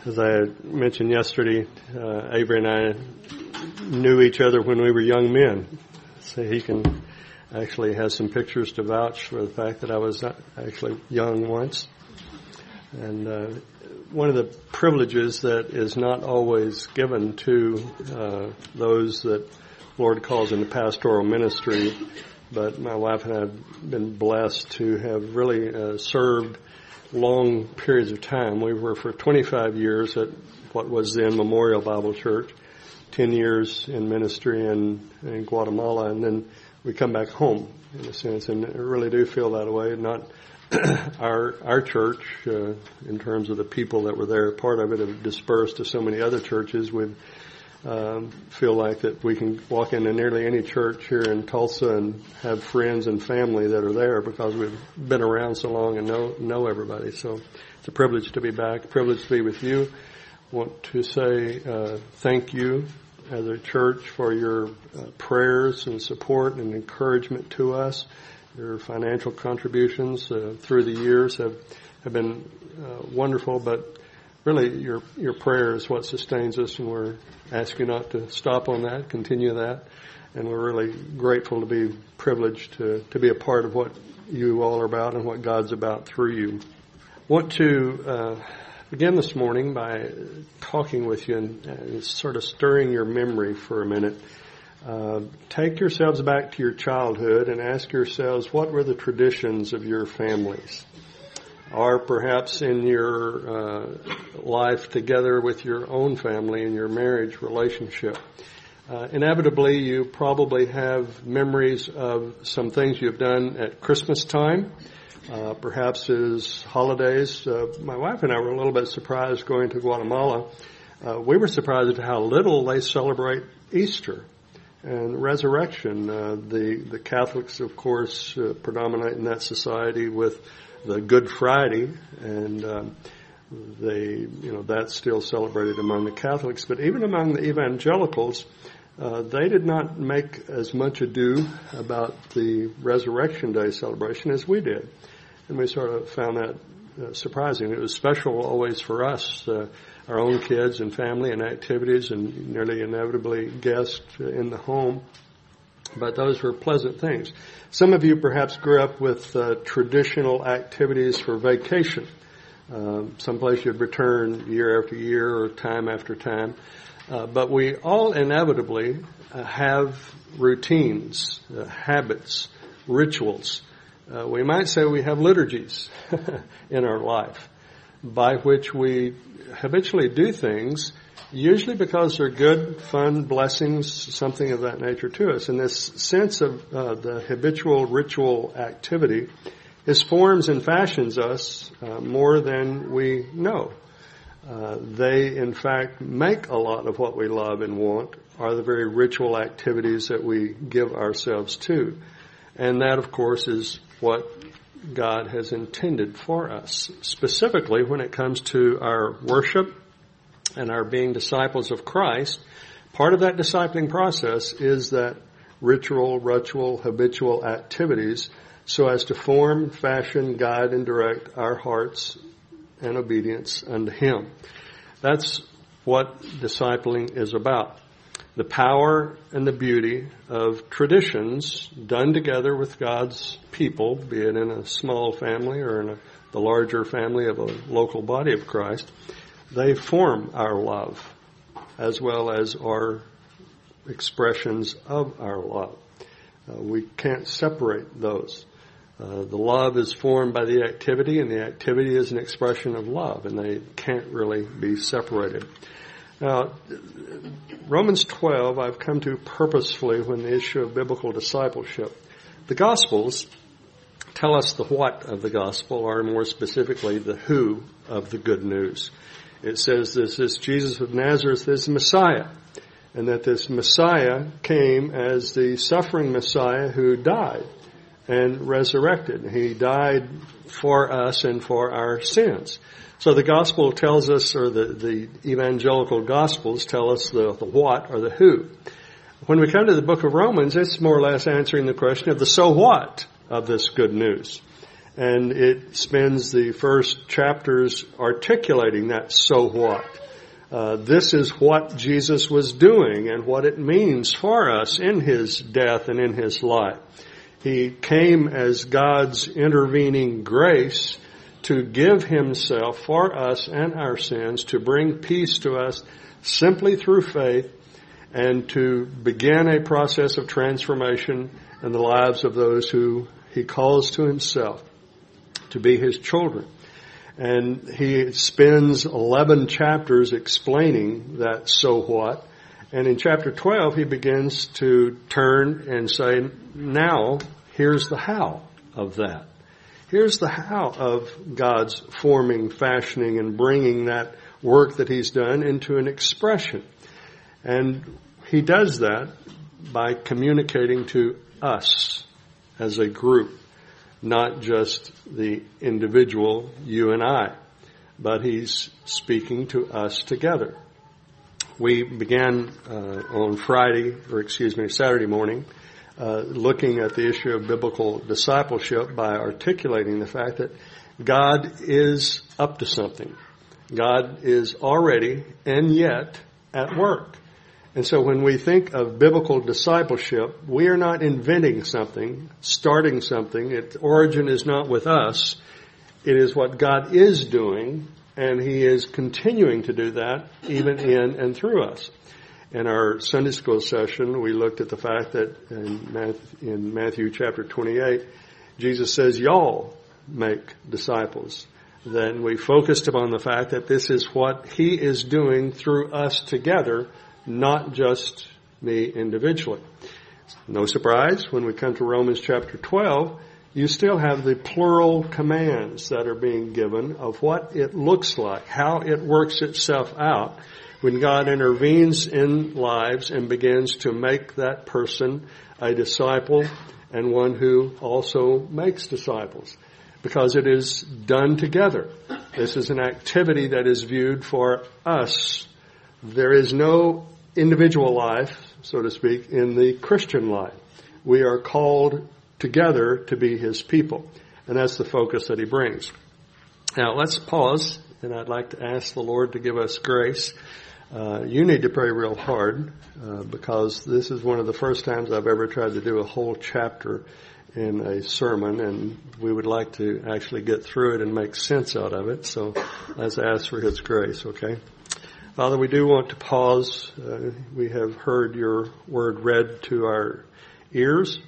As I mentioned yesterday, Avery and I knew each other when we were young men. So he can actually has some pictures to vouch for the fact that I was actually young once. And one of the privileges that is not always given to those that the Lord calls into pastoral ministry, but my wife and I have been blessed to have really served long periods of time. We were for 25 years at what was then Memorial Bible Church, 10 years in ministry in Guatemala, and then we come back home in a sense, and I really do feel that way. Not our church, in terms of the people that were there, part of it have dispersed to so many other churches. We feel like that we can walk into nearly any church here in Tulsa and have friends and family that are there because we've been around so long and know everybody. So it's a privilege to be back, a privilege to be with you. I want to say thank you as a church for your prayers and support and encouragement to us. Your financial contributions through the years have been wonderful, but really your prayer is what sustains us, and we're asking you not to stop on that, continue that, and we're really grateful to be privileged to be a part of what you all are about and what God's about through you. I want to begin this morning by talking with you and sort of stirring your memory for a minute. Take yourselves back to your childhood and ask yourselves, what were the traditions of your families? Or perhaps in your life together with your own family and your marriage relationship. Inevitably, you probably have memories of some things you've done at Christmas time, perhaps as holidays. My wife and I were a little bit surprised going to Guatemala. We were surprised at how little they celebrate Easter and resurrection. The Catholics, of course, predominate in that society with the Good Friday, and that's still celebrated among the Catholics. But even among the evangelicals, they did not make as much ado about the Resurrection Day celebration as we did. And we sort of found that surprising. It was special always for us, our own kids and family and activities, and nearly inevitably guests in the home. But those were pleasant things. Some of you perhaps grew up with traditional activities for vacation. Someplace you'd return year after year or time after time. But we all inevitably have routines, habits, rituals. We might say we have liturgies in our life by which we habitually do things, usually because they're good, fun, blessings, something of that nature to us. And this sense of the habitual ritual activity is forms and fashions us more than we know. They, in fact, make a lot of what we love and want are the very ritual activities that we give ourselves to. And that, of course, is what God has intended for us, specifically when it comes to our worship and our being disciples of Christ. Part of that discipling process is that ritual, habitual activities so as to form, fashion, guide, and direct our hearts and obedience unto Him. That's what discipling is about. The power and the beauty of traditions done together with God's people, be it in a small family or in the larger family of a local body of Christ, they form our love as well as our expressions of our love. We can't separate those. The love is formed by the activity, and the activity is an expression of love, and they can't really be separated. Now, Romans 12 I've come to purposefully when the issue of biblical discipleship. The Gospels tell us the what of the gospel, or more specifically, the who of the good news. It says this Jesus of Nazareth is the Messiah, and that this Messiah came as the suffering Messiah who died and resurrected. He died for us and for our sins. So the gospel tells us, or the evangelical gospels tell us the what or the who. When we come to the book of Romans, it's more or less answering the question of the so what of this good news. And it spends the first chapters articulating that so what. This is what Jesus was doing and what it means for us in his death and in his life. He came as God's intervening grace to give himself for us and our sins, to bring peace to us simply through faith, and to begin a process of transformation in the lives of those who he calls to himself to be his children. And he spends 11 chapters explaining that so what. And in chapter 12, he begins to turn and say, now, here's the how of that. Here's the how of God's forming, fashioning, and bringing that work that he's done into an expression. And he does that by communicating to us as a group. Not just the individual, you and I, but he's speaking to us together. We began on Saturday morning, looking at the issue of biblical discipleship by articulating the fact that God is up to something. God is already and yet at work. And so when we think of biblical discipleship, we are not inventing something, starting something. Its origin is not with us. It is what God is doing, and he is continuing to do that even in and through us. In our Sunday school session, we looked at the fact that in Matthew chapter 28, Jesus says, y'all make disciples. Then we focused upon the fact that this is what he is doing through us together, not just me individually. No surprise, when we come to Romans chapter 12, you still have the plural commands that are being given of what it looks like, how it works itself out when God intervenes in lives and begins to make that person a disciple and one who also makes disciples. Because it is done together. This is an activity that is viewed for us. There is no individual life, so to speak, in the Christian life. We are called together to be his people. And that's the focus that he brings. Now let's pause, and I'd like to ask the Lord to give us grace. You need to pray real hard, because this is one of the first times I've ever tried to do a whole chapter in a sermon, and we would like to actually get through it and make sense out of it. So let's ask for his grace, okay? Father, we do want to pause. We have heard your word read to our ears,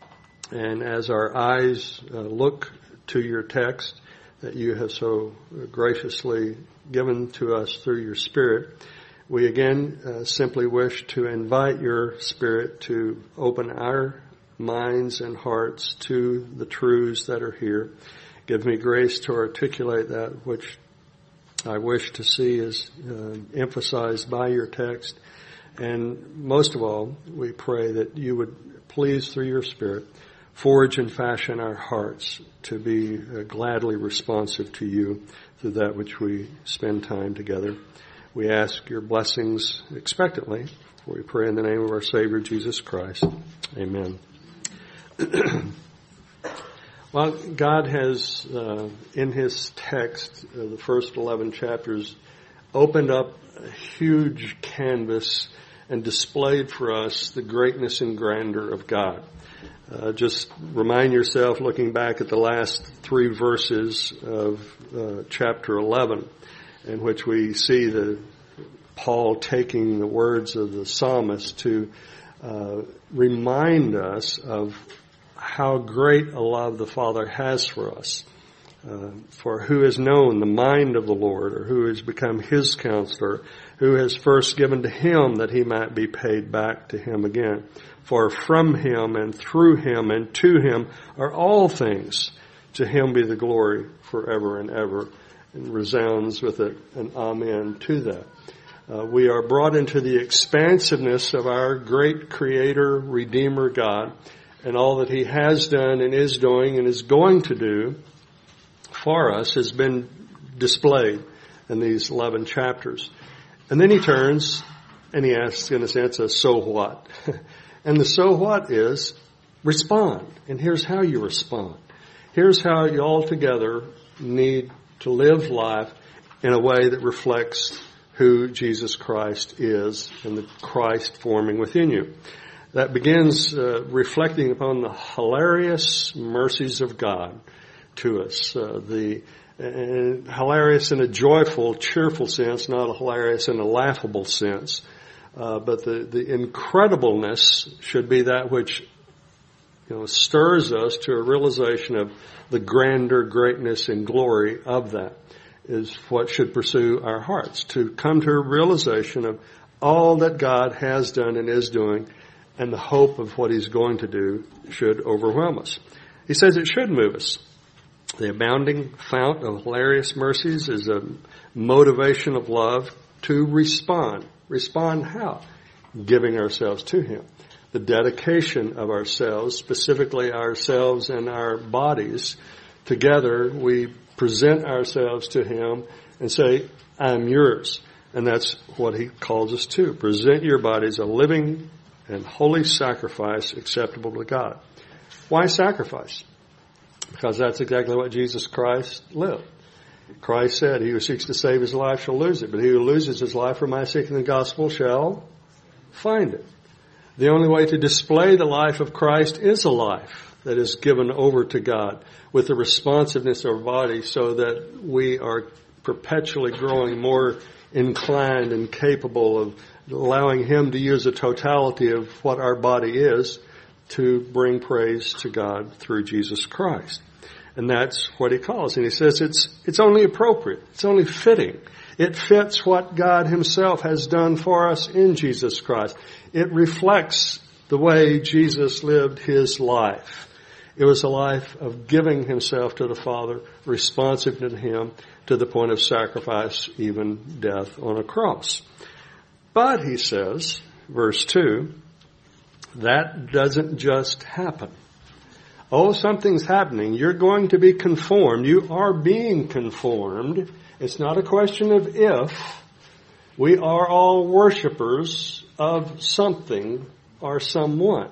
and as our eyes look to your text that you have so graciously given to us through your Spirit, we again simply wish to invite your Spirit to open our minds and hearts to the truths that are here. Give me grace to articulate that which I wish to see is emphasized by your text. And most of all, we pray that you would please, through your Spirit, forge and fashion our hearts to be gladly responsive to you through that which we spend time together. We ask your blessings expectantly, for we pray in the name of our Savior, Jesus Christ. Amen. Well, God has, in his text, the first 11 chapters, opened up a huge canvas and displayed for us the greatness and grandeur of God. Just remind yourself, looking back at the last 3 verses of chapter 11, in which we see Paul taking the words of the psalmist to remind us of how great a love the Father has for us. For who has known the mind of the Lord, or who has become his counselor, who has first given to him that he might be paid back to him again. For from him and through him and to him are all things. To him be the glory forever and ever. And resounds with it an amen to that. We are brought into the expansiveness of our great Creator, Redeemer God, and all that he has done and is doing and is going to do for us has been displayed in these 11 chapters. And then he turns and he asks, in a sense, a so what? And the so what is respond. And here's how you respond. Here's how you altogether need to live life in a way that reflects who Jesus Christ is and the Christ forming within you. That begins reflecting upon the hilarious mercies of God to us. And hilarious in a joyful, cheerful sense, not a hilarious in a laughable sense. But the incredibleness should be that which stirs us to a realization of the grandeur, greatness, and glory of that is what should pursue our hearts. To come to a realization of all that God has done and is doing, and the hope of what He's going to do should overwhelm us. He says it should move us. The abounding fount of hilarious mercies is a motivation of love to respond. Respond how? Giving ourselves to Him. The dedication of ourselves, specifically ourselves and our bodies, together we present ourselves to Him and say, I'm yours. And that's what He calls us to. Present your bodies a living and holy sacrifice acceptable to God. Why sacrifice? Because that's exactly what Jesus Christ lived. Christ said, he who seeks to save his life shall lose it, but he who loses his life for my sake in the gospel shall find it. The only way to display the life of Christ is a life that is given over to God with the responsiveness of our body so that we are perpetually growing more inclined and capable of allowing Him to use the totality of what our body is to bring praise to God through Jesus Christ. And that's what He calls. And He says it's only appropriate. It's only fitting. It fits what God Himself has done for us in Jesus Christ. It reflects the way Jesus lived His life. It was a life of giving Himself to the Father, responsive to Him, to the point of sacrifice, even death on a cross. But, he says, verse 2, that doesn't just happen. Oh, something's happening. You're going to be conformed. You are being conformed. It's not a question of if. We are all worshipers of something or someone.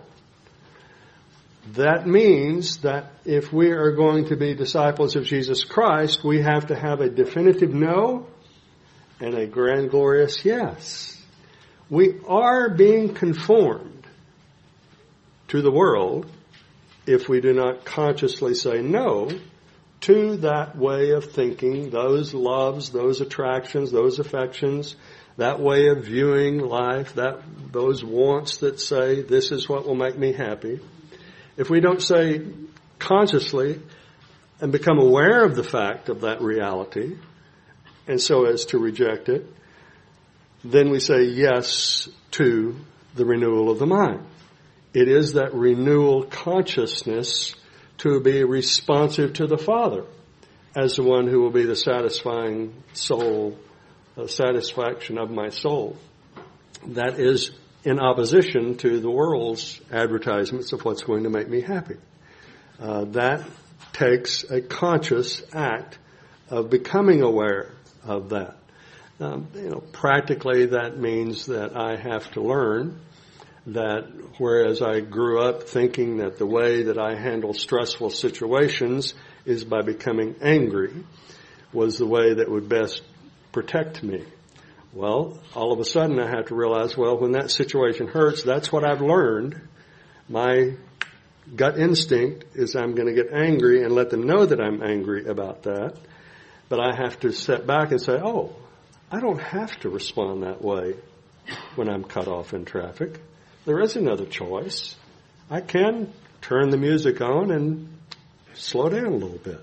That means that if we are going to be disciples of Jesus Christ, we have to have a definitive no and a grand glorious yes. We are being conformed to the world if we do not consciously say no to that way of thinking, those loves, those attractions, those affections, that way of viewing life, those wants that say, this is what will make me happy. If we don't say consciously and become aware of the fact of that reality, and so as to reject it, then we say yes to the renewal of the mind. It is that renewal consciousness to be responsive to the Father as the one who will be the satisfying soul, satisfaction of my soul. That is in opposition to the world's advertisements of what's going to make me happy. That takes a conscious act of becoming aware of that. Practically that means that I have to learn that whereas I grew up thinking that the way that I handle stressful situations is by becoming angry was the way that would best protect me. Well, all of a sudden I have to realize, when that situation hurts, that's what I've learned. My gut instinct is I'm going to get angry and let them know that I'm angry about that. But I have to step back and say, I don't have to respond that way when I'm cut off in traffic. There is another choice. I can turn the music on and slow down a little bit.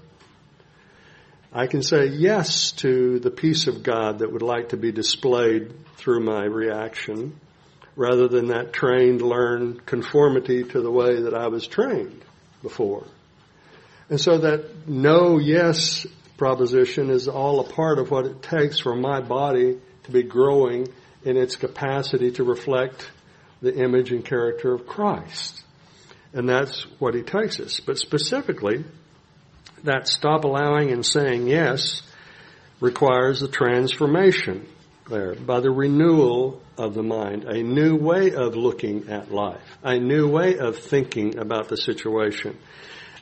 I can say yes to the peace of God that would like to be displayed through my reaction rather than that trained, learned conformity to the way that I was trained before. And so that no, yes proposition is all a part of what it takes for my body to be growing in its capacity to reflect the image and character of Christ. And that's what He takes us. But specifically, that stop allowing and saying yes requires a transformation there by the renewal of the mind, a new way of looking at life, a new way of thinking about the situation.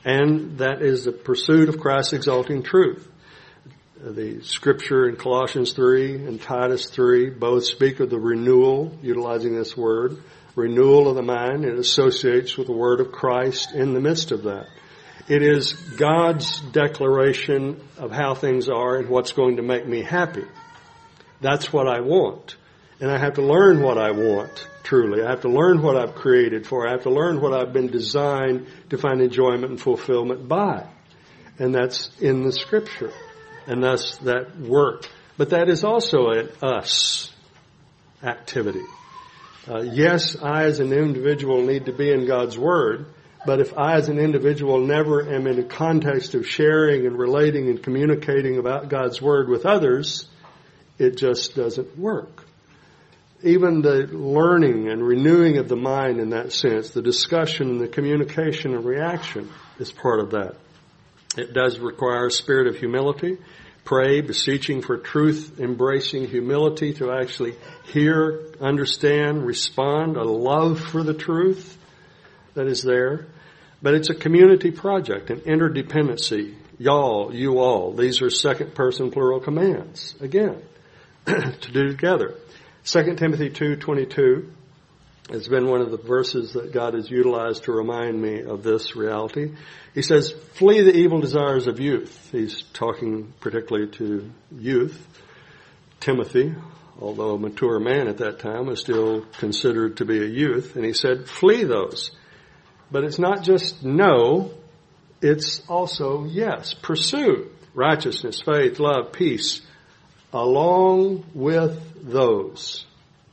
And that is the pursuit of Christ-exalting truth. The scripture in Colossians 3 and Titus 3 both speak of the renewal, utilizing this word, renewal of the mind. It associates with the word of Christ in the midst of that. It is God's declaration of how things are and what's going to make me happy. That's what I want. And I have to learn what I want, truly. I have to learn what I've created for. I have to learn what I've been designed to find enjoyment and fulfillment by. And that's in the scripture. And thus that work. But that is also an us activity. Yes, I as an individual need to be in God's Word, but if I as an individual never am in a context of sharing and relating and communicating about God's Word with others, it just doesn't work. Even the learning and renewing of the mind in that sense, the discussion and the communication and reaction is part of that. It does require a spirit of humility. Pray, beseeching for truth, embracing humility to actually hear, understand, respond, a love for the truth that is there. But it's a community project, an interdependency. Y'all, you all. These are second person plural commands, again, to do together. 2 Timothy 2:22 has been one of the verses that God has utilized to remind me of this reality. He says, flee the evil desires of youth. He's talking particularly to youth. Timothy, although a mature man at that time, was still considered to be a youth. And he said, flee those. But it's not just no, it's also yes. Pursue righteousness, faith, love, peace, along with those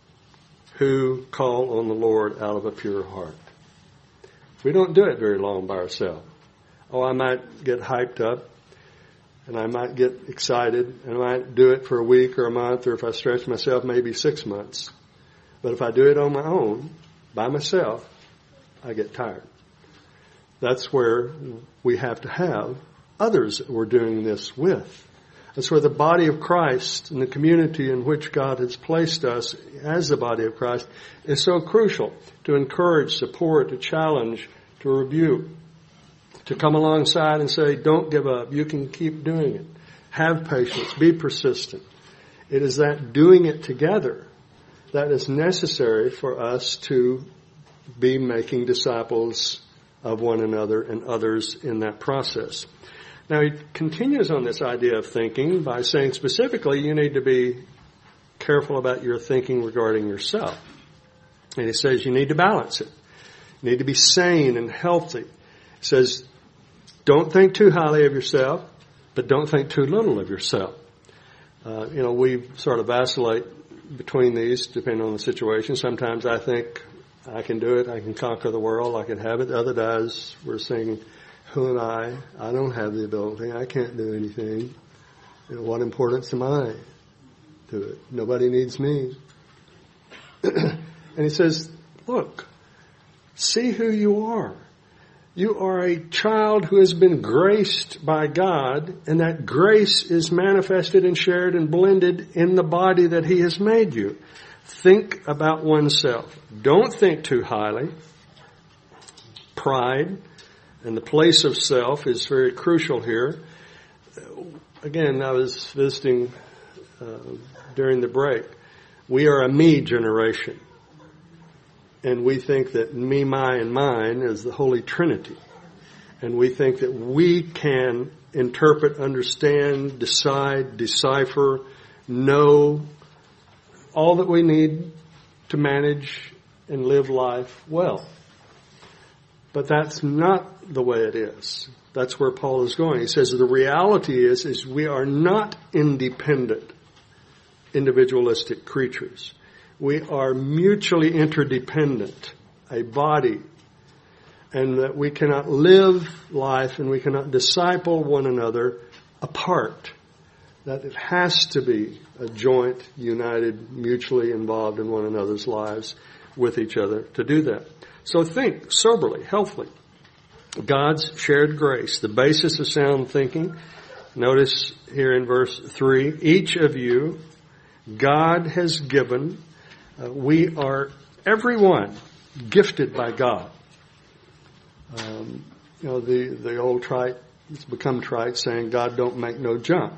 who call on the Lord out of a pure heart. We don't do it very long by ourselves. Oh, I might get hyped up, and I might get excited, and I might do it for a week or a month, or if I stretch myself, maybe 6 months. But if I do it on my own, by myself, I get tired. That's where we have to have others that we're doing this with. That's where the body of Christ and the community in which God has placed us as the body of Christ is so crucial to encourage, support, to challenge, to rebuke, to come alongside and say, don't give up. You can keep doing it. Have patience. Be persistent. It is that doing it together that is necessary for us to be making disciples of one another and others in that process. Now, he continues on this idea of thinking by saying specifically you need to be careful about your thinking regarding yourself. And he says you need to balance it. You need to be sane and healthy. He says don't think too highly of yourself, but don't think too little of yourself. We sort of vacillate between these depending on the situation. Sometimes I think I can do it, I can conquer the world, I can have it. Other days we're saying, who am I don't have the ability. I can't do anything. What importance am I to it? Nobody needs me. And he says, look, see who you are. You are a child who has been graced by God, and that grace is manifested and shared and blended in the body that He has made you. Think about oneself. Don't think too highly. Pride and the place of self is very crucial here. Again, I was visiting during the break. We are a me generation. And we think that me, my, and mine is the Holy Trinity. And we think that we can interpret, understand, decide, decipher, know all that we need to manage and live life well. But that's not the way it is. That's where Paul is going. He says the reality is we are not independent, individualistic creatures. We are mutually interdependent, a body, and that we cannot live life and we cannot disciple one another apart. That it has to be a joint, united, mutually involved in one another's lives with each other to do that. So think soberly, healthily. God's shared grace, the basis of sound thinking. Notice here in verse 3, each of you, God has given. We are, everyone, gifted by God. the old trite, it's become trite, saying God don't make no junk,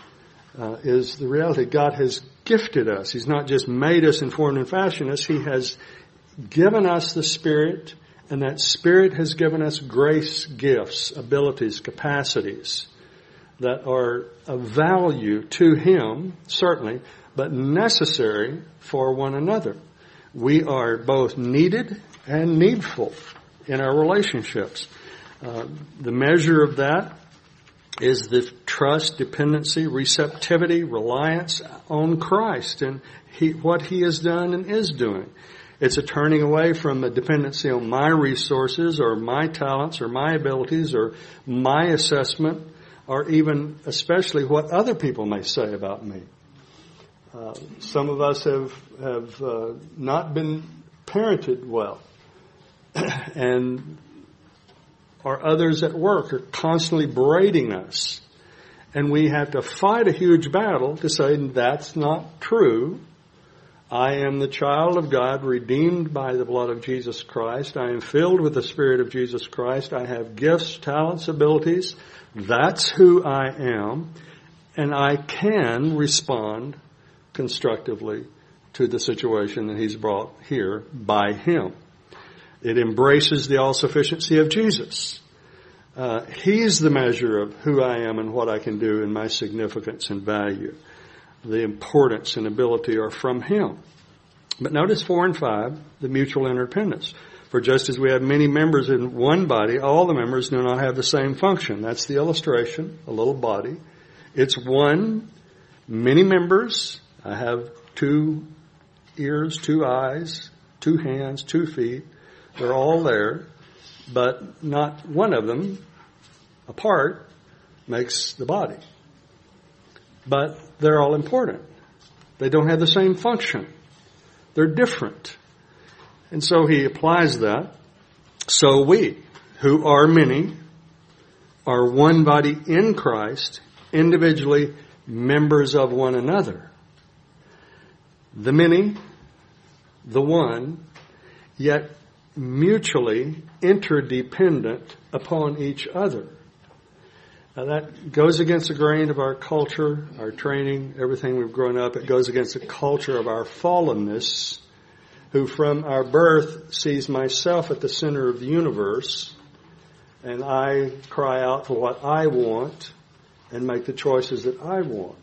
is the reality. God has gifted us. He's not just made us and formed and fashioned us. He has given us the Spirit, and that Spirit has given us grace gifts, abilities, capacities that are of value to Him, certainly, but necessary for one another. We are both needed and needful in our relationships. The measure of that is the trust, dependency, receptivity, reliance on Christ and what He has done and is doing. It's a turning away from a dependency on my resources or my talents or my abilities or my assessment or even especially what other people may say about me. Some of us have not been parented well, and or others at work are constantly berating us, and we have to fight a huge battle to say that's not true. I am the child of God, redeemed by the blood of Jesus Christ. I am filled with the Spirit of Jesus Christ. I have gifts, talents, abilities. That's who I am, and I can respond constructively to the situation that He's brought here by Him. It embraces the all-sufficiency of Jesus. He's the measure of who I am and what I can do and my significance and value. The importance and ability are from Him. But notice 4 and 5, the mutual interdependence. For just as we have many members in one body, all the members do not have the same function. That's the illustration, a little body. It's one, many members. I have 2 ears, 2 eyes, 2 hands, 2 feet. They're all there, but not one of them apart makes the body. But they're all important. They don't have the same function. They're different. And so he applies that. So we, who are many, are one body in Christ, individually members of one another. The many, the one, yet mutually interdependent upon each other. Now that goes against the grain of our culture, our training, everything we've grown up. It goes against the culture of our fallenness, who from our birth sees myself at the center of the universe, and I cry out for what I want and make the choices that I want.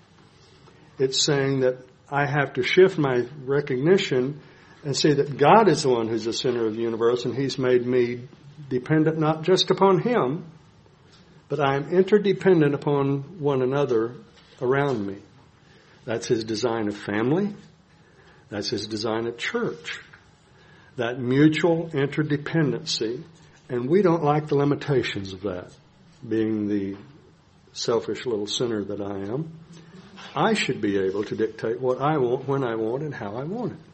It's saying that I have to shift my recognition and see that God is the one who's the center of the universe, and He's made me dependent not just upon Him, but I am interdependent upon one another around me. That's His design of family. That's His design of church. That mutual interdependency. And we don't like the limitations of that, being the selfish little sinner that I am. I should be able to dictate what I want, when I want, and how I want it.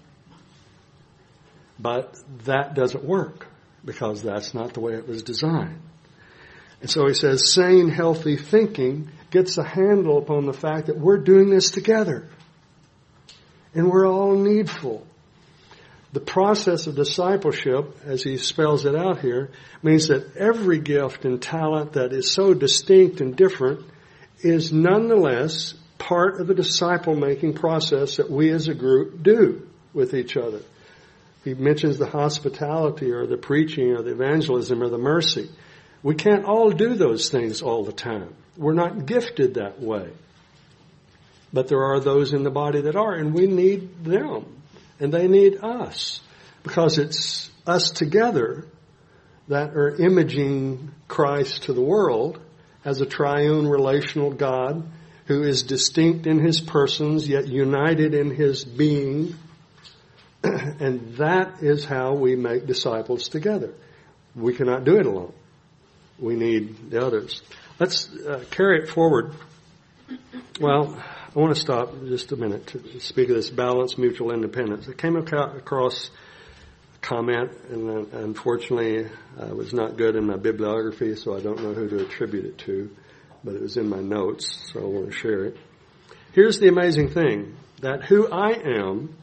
But that doesn't work, because that's not the way it was designed. And so he says, sane, healthy thinking gets a handle upon the fact that we're doing this together. And we're all needful. The process of discipleship, as he spells it out here, means that every gift and talent that is so distinct and different is nonetheless part of the disciple-making process that we as a group do with each other. He mentions the hospitality or the preaching or the evangelism or the mercy. We can't all do those things all the time. We're not gifted that way. But there are those in the body that are, and we need them. And they need us. Because it's us together that are imaging Christ to the world as a triune relational God who is distinct in His persons, yet united in His being. And that is how we make disciples together. We cannot do it alone. We need the others. Let's carry it forward. Well, I want to stop just a minute to speak of this balanced mutual independence. I came across a comment, and unfortunately it was not good in my bibliography, so I don't know who to attribute it to, but it was in my notes, so I want to share it. Here's the amazing thing, that who I am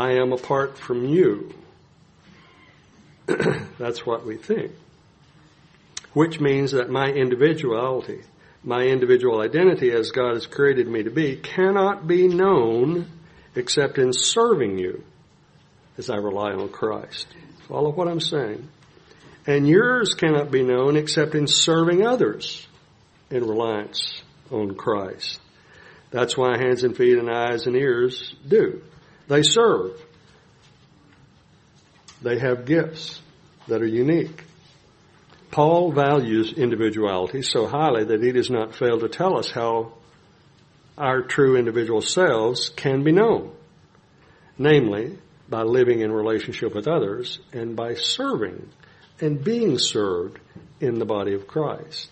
apart from you. That's what we think. which means that my individuality, my individual identity as God has created me to be, cannot be known except in serving you as I rely on Christ. Follow what I'm saying? And yours cannot be known except in serving others in reliance on Christ. That's why hands and feet and eyes and ears do. They serve. They have gifts that are unique. Paul values individuality so highly that he does not fail to tell us how our true individual selves can be known. Namely, by living in relationship with others and by serving and being served in the body of Christ.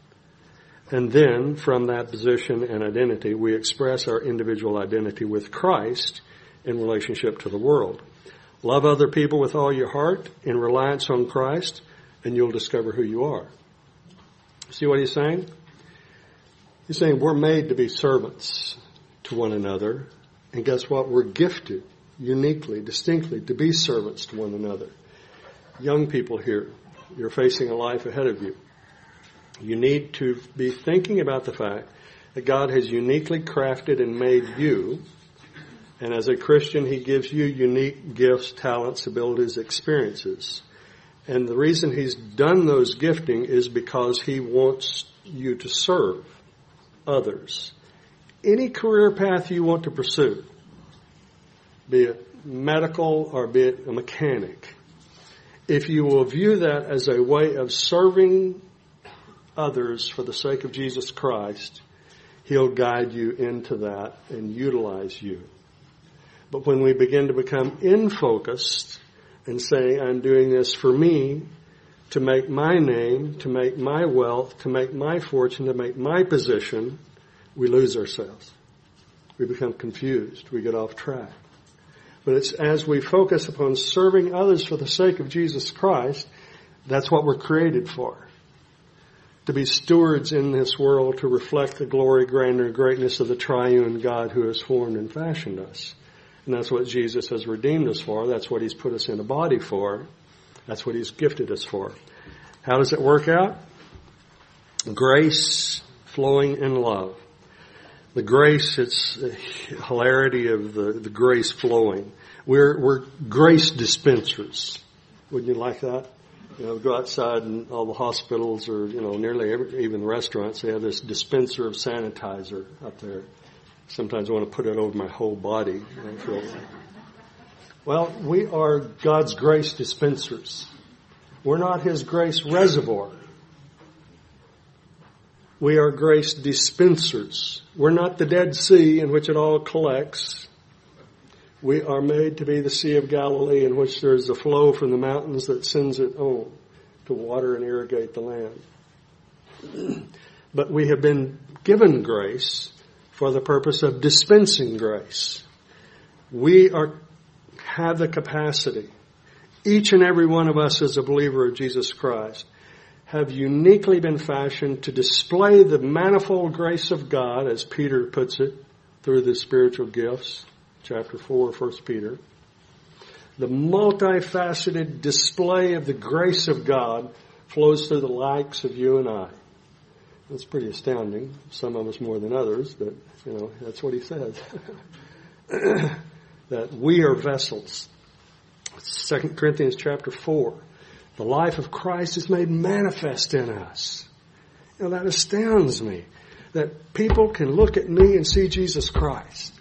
And then, from that position and identity, we express our individual identity with Christ in relationship to the world. Love other people with all your heart in reliance on Christ, and you'll discover who you are. See what he's saying? He's saying we're made to be servants to one another, and guess what? We're gifted uniquely, distinctly, to be servants to one another. Young people here, you're facing a life ahead of you. You need to be thinking about the fact that God has uniquely crafted and made you, and as a Christian, He gives you unique gifts, talents, abilities, experiences. And the reason He's done those gifting is because He wants you to serve others. Any career path you want to pursue, be it medical or be it a mechanic, if you will view that as a way of serving others for the sake of Jesus Christ, He'll guide you into that and utilize you. But when we begin to become in-focused and say, I'm doing this for me, to make my name, to make my wealth, to make my fortune, to make my position, we lose ourselves. We become confused. We get off track. But it's as we focus upon serving others for the sake of Jesus Christ, that's what we're created for. To be stewards in this world, to reflect the glory, grandeur, and greatness of the triune God who has formed and fashioned us. And that's what Jesus has redeemed us for. That's what He's put us in a body for. That's what He's gifted us for. How does it work out? Grace flowing in love. The grace, it's the hilarity of the grace flowing. We're grace dispensers. Wouldn't you like that? You know, go outside and all the hospitals or, nearly even the restaurants, they have this dispenser of sanitizer up there. Sometimes I want to put it over my whole body. Well, we are God's grace dispensers. We're not His grace reservoir. We are grace dispensers. We're not the Dead Sea in which it all collects. We are made to be the Sea of Galilee in which there is a flow from the mountains that sends it on to water and irrigate the land. But we have been given grace for the purpose of dispensing grace. We have the capacity, each and every one of us as a believer of Jesus Christ, have uniquely been fashioned to display the manifold grace of God, as Peter puts it, through the spiritual gifts, chapter 4, 1 Peter. The multifaceted display of the grace of God flows through the likes of you and I. That's pretty astounding. Some of us more than others, but, that's what he says. That we are vessels. 2 Corinthians chapter 4. The life of Christ is made manifest in us. That astounds me. That people can look at me and see Jesus Christ.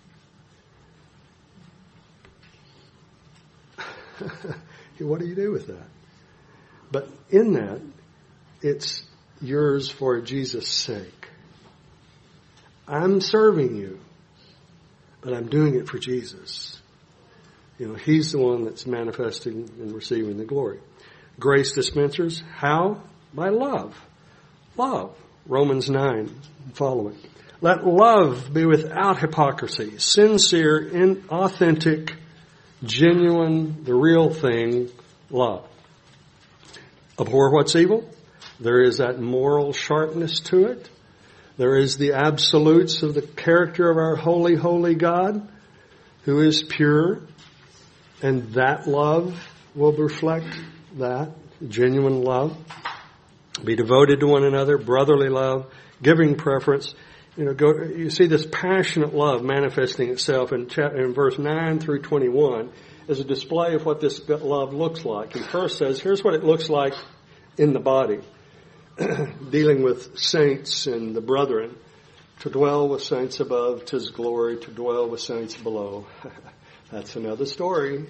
What do you do with that? But in that, it's yours for Jesus' sake. I'm serving you, but I'm doing it for Jesus. He's the one that's manifesting and receiving the glory. Grace dispensers, how? By love. Love. Romans 9 and following. Let love be without hypocrisy, sincere, authentic, genuine, the real thing, love. Abhor what's evil. There is that moral sharpness to it. There is the absolutes of the character of our holy, holy God, who is pure. And that love will reflect that, genuine love. Be devoted to one another, brotherly love, giving preference. You see this passionate love manifesting itself in verse 9 through 21 as a display of what this love looks like. He first says, here's what it looks like in the body, dealing with saints and the brethren. To dwell with saints above, 'tis glory. To dwell with saints below. That's another story.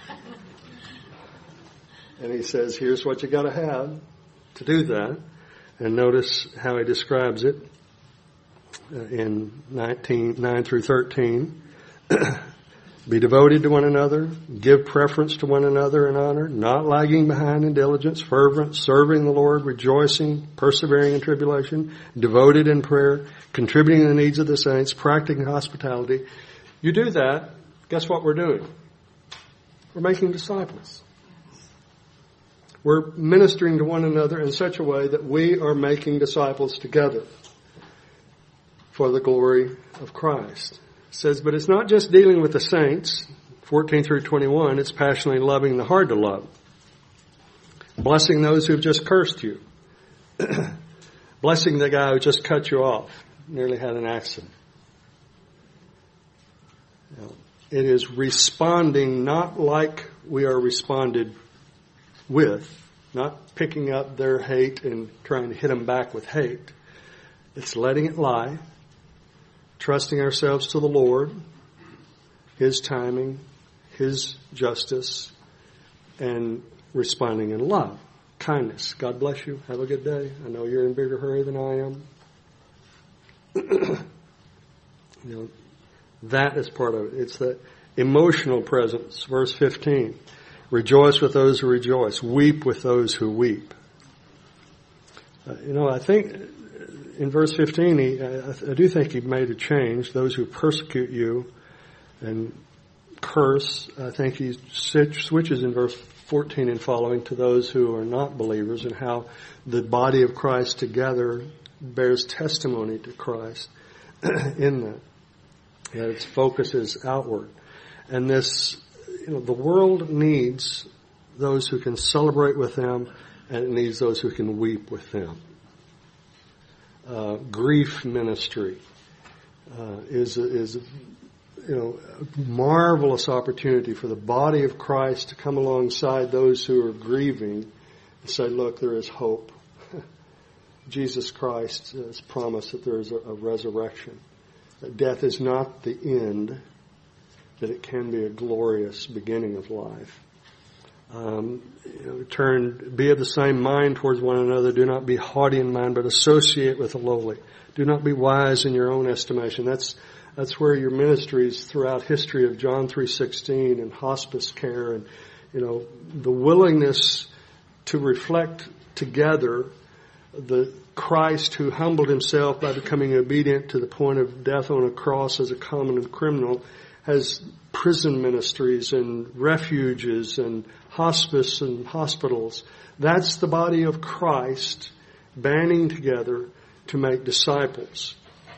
And he says, here's what you got to have to do that. And notice how he describes it in 9 through 13. Be devoted to one another, give preference to one another in honor, not lagging behind in diligence, fervent, serving the Lord, rejoicing, persevering in tribulation, devoted in prayer, contributing to the needs of the saints, practicing hospitality. You do that, guess what we're doing? We're making disciples. We're ministering to one another in such a way that we are making disciples together for the glory of Christ. It says, but it's not just dealing with the saints, 14 through 21, it's passionately loving the hard to love. Blessing those who've just cursed you. Blessing the guy who just cut you off, nearly had an accident. It is responding not like we are responded with, not picking up their hate and trying to hit them back with hate. It's letting it lie, trusting ourselves to the Lord, His timing, His justice, and responding in love, kindness. God bless you. Have a good day. I know you're in a bigger hurry than I am. That is part of it. It's the emotional presence. Verse 15. Rejoice with those who rejoice. Weep with those who weep. I think in verse 15, I do think he made a change. Those who persecute you and curse, I think he switches in verse 14 and following to those who are not believers, and how the body of Christ together bears testimony to Christ in that. Its focus is outward. And this, the world needs those who can celebrate with them, and it needs those who can weep with them. Grief ministry is a marvelous opportunity for the body of Christ to come alongside those who are grieving and say, look, there is hope. Jesus Christ has promised that there is a resurrection. That death is not the end, that it can be a glorious beginning of life. Be of the same mind towards one another. Do not be haughty in mind, but associate with the lowly. Do not be wise in your own estimation. That's where your ministries throughout history of John 3:16 and hospice care and, the willingness to reflect together the Christ who humbled himself by becoming obedient to the point of death on a cross as a common criminal, has prison ministries and refuges and hospice and hospitals. That's the body of Christ banding together to make disciples.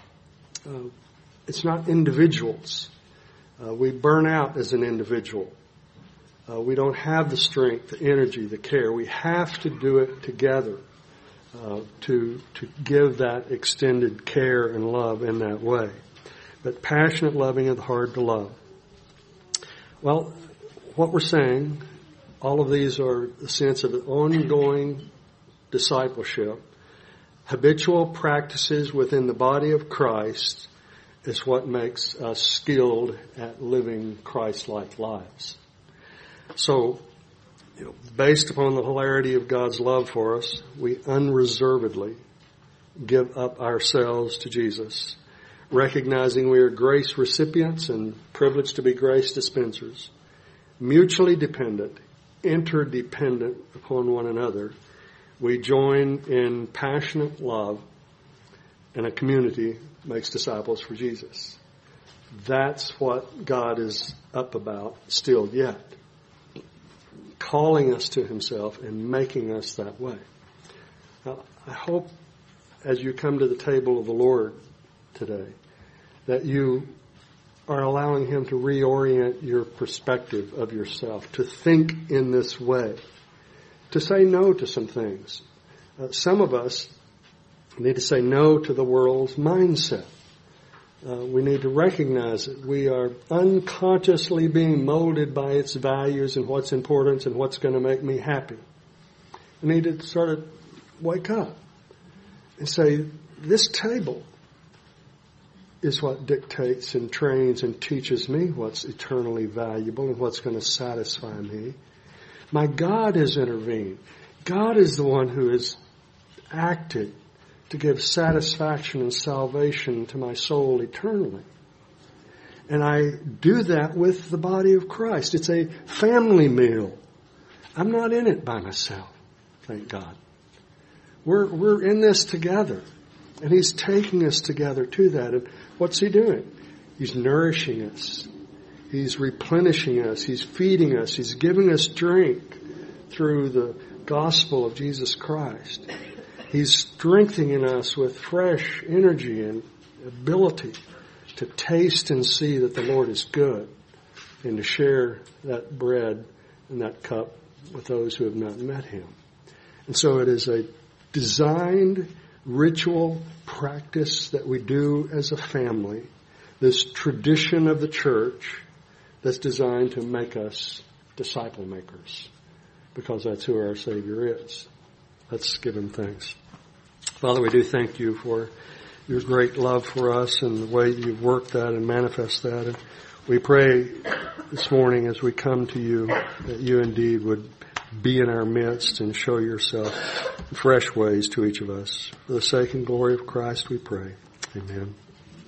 It's not individuals. We burn out as an individual. We don't have the strength, the energy, the care. We have to do it together to give that extended care and love in that way. But passionate loving of the hard to love. Well, what we're saying, all of these are a sense of ongoing discipleship. Habitual practices within the body of Christ is what makes us skilled at living Christ-like lives. So, based upon the hilarity of God's love for us, we unreservedly give up ourselves to Jesus, recognizing we are grace recipients and privileged to be grace dispensers, mutually dependent, interdependent upon one another. We join in passionate love, and a community makes disciples for Jesus. That's what God is up about still yet. Calling us to Himself and making us that way. Now, I hope as you come to the table of the Lord today that you are allowing Him to reorient your perspective of yourself, to think in this way, to say no to some things. Some of us need to say no to the world's mindset. We need to recognize that we are unconsciously being molded by its values and what's important and what's going to make me happy. We need to sort of wake up and say, this table is what dictates and trains and teaches me what's eternally valuable and what's going to satisfy me. My God has intervened. God is the one who has acted to give satisfaction and salvation to my soul eternally. And I do that with the body of Christ. It's a family meal. I'm not in it by myself, thank God. We're in this together. And He's taking us together to that. And what's He doing? He's nourishing us. He's replenishing us. He's feeding us. He's giving us drink through the gospel of Jesus Christ. He's strengthening us with fresh energy and ability to taste and see that the Lord is good and to share that bread and that cup with those who have not met Him. And so it is a designed ritual practice that we do as a family, this tradition of the church that's designed to make us disciple makers, because that's who our Savior is. Let's give Him thanks. Father, we do thank You for Your great love for us and the way You've worked that and manifest that. And we pray this morning as we come to You that You indeed would be in our midst and show Yourself in fresh ways to each of us. For the sake and glory of Christ we pray. Amen.